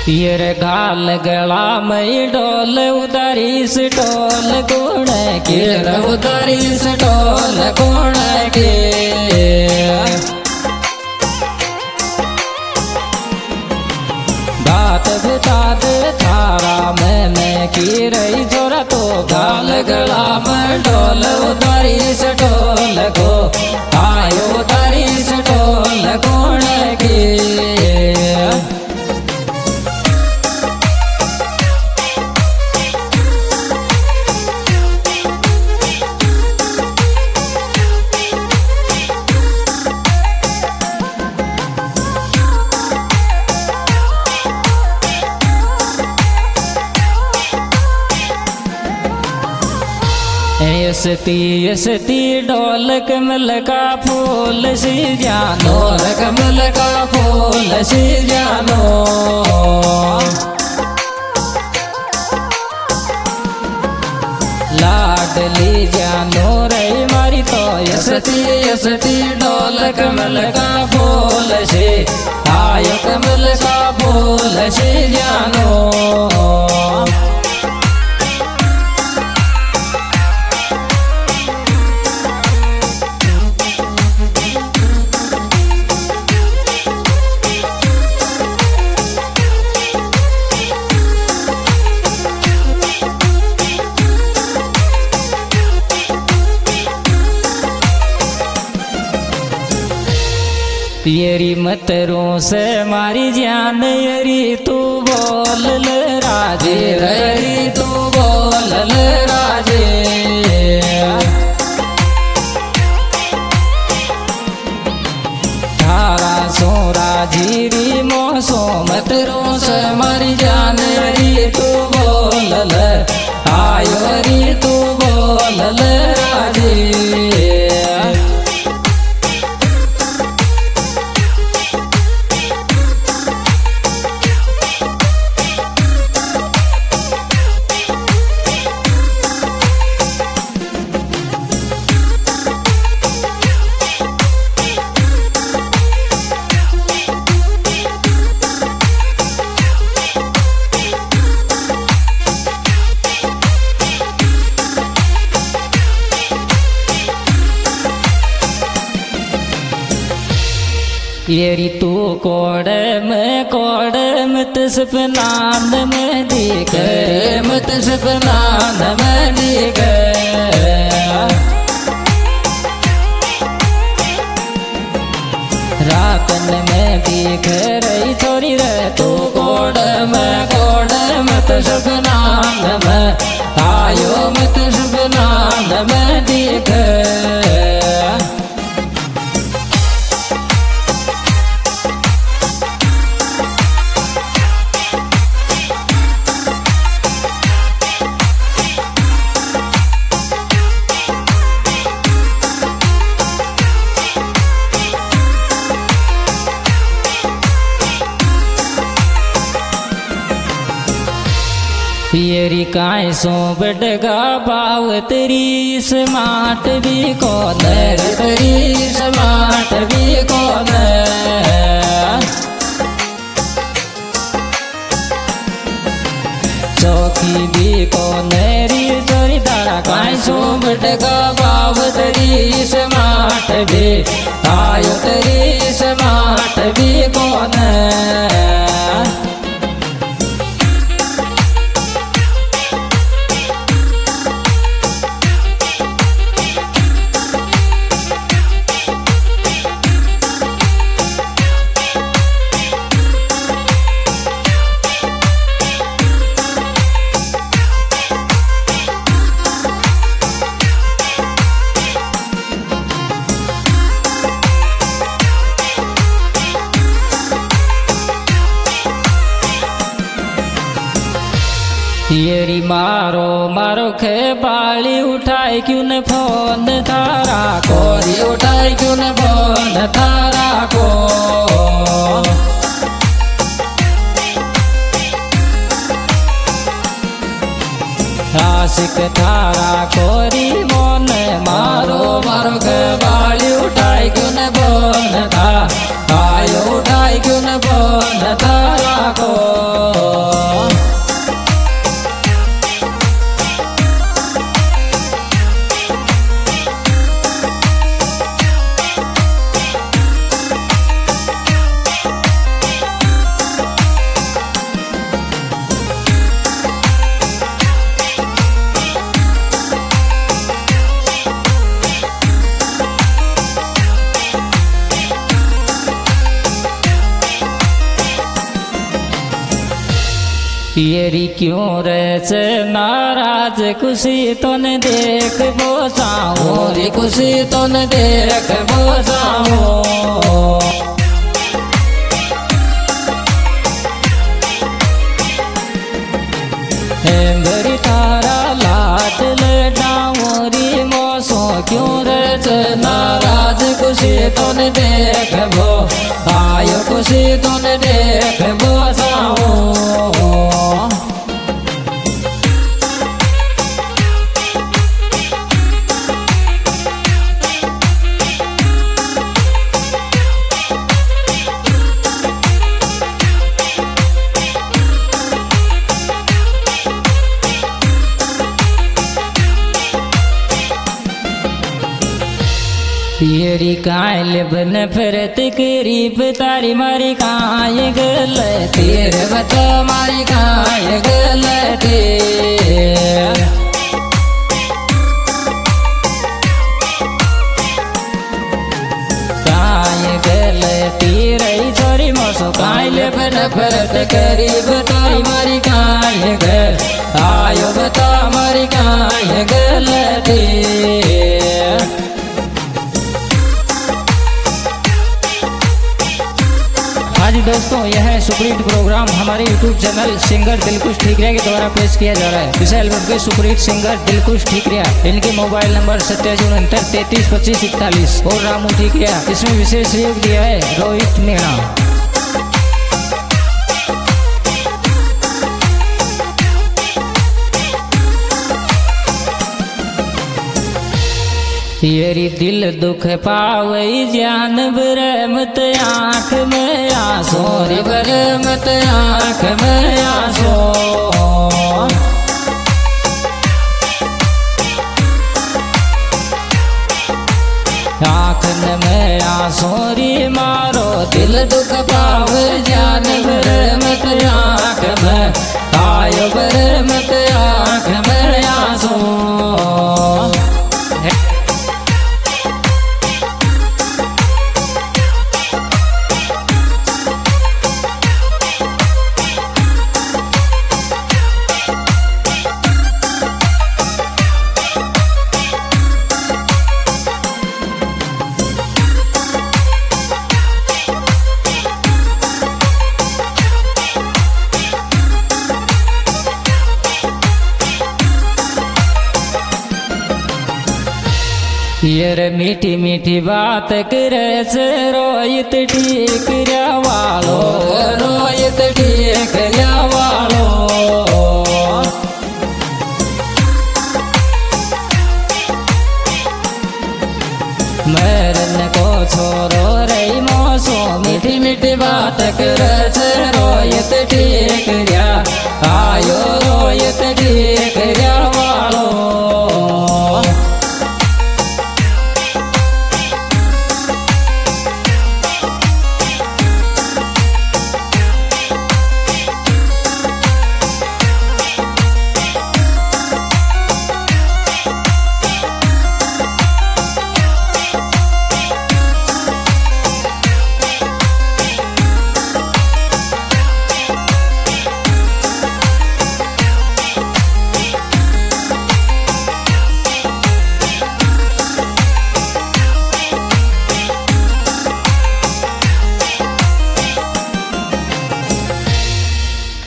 ये रे घाल गला मई डोल उतारी से डोल गुण के उतारी से डोल गुण के बात बता दे थारा मैंने की रही जोरा तो घाल गला में डोल उतारी से डोल गो आयो उतारी से डोल गुण के यस्ती डोल कमल का फूल सी जानो कमल का फूल सी जानो लाडली जानो रे मारी तो यस्ती डोल कमल का फूल से आयो कमल का फूल से जानो तेरी मतरों से मारी जान यरी तू बोल ले राजे रे तू बोल ले राजे थारा सोरा जीरी मोसो मतरों से मारी जान यरी तू बोल ले आयो री तू बोल ले राजे येरी तू कोड़ में तस्पनान में दिख मत सपनान में दिख रातन में दिख रही थोड़ी रे तू कोड़ में तस्पनान में आयो मत सपनान में दिख येरी काय सो बडगा बाव तेरी स्मार्ट भी कौन तेरी स्मार्ट भी कौन चौकी भी कौन री चोरी दारा काय सो बडगा बाव तेरी स्मार्ट भी आयो तेरी स्मार्ट भी कौन येरी मारो खे बाली उठाई क्यों न फोन थारा को उठाई क्यों न फोन थारा को आशिक थारा कोरी मोन मारो खे बाली उठाई क्यों न फोन था आयो उठाई क्यों न फोन थारा को येरी क्यों रहे नाराज खुशी तो न देख बोसाओ री खुशी तो न देख बोसाओ हेंगरी तारा लाट लडाओ री मोसो क्यों रहे नाराज खुशी तो न देख बो आयो खुशी तो न देख बोसाओ येरी कायल बन फिरत करीब तारी मारी काय गल तेर बत मारी काय गल काय गल तीर छोरी मोसो कायल बन फिरत करीब तारी मारी काय गल आयो बता मारी काय गल जी दोस्तों, यह है सुपरहिट प्रोग्राम हमारे YouTube channel singer Dilkhush Thikariya के द्वारा पेश किया जा रहा है। इस एल्बम के सुपरहिट सिंगर दिलखुश ठीकरिया, इनके मोबाइल नंबर 2769334541 और रामू ठीकरिया। इसमें विशेष सहयोग दिया है रोहित मीणा। येरी दिल दुख पावई जान बरमत आँख में आंसू रे बरमत आँख में आंसू आँख में आंसू री मारो दिल दुख पाव जान बरमत आँख में आयो बरमत आँख में आंसू। यार मीठी मीठी बात करे से रोहित ठीक वालो रोहित ठीक वालो मरन को छोरो रही मोसो मीठी मीठी बात करे से रोहित ठीक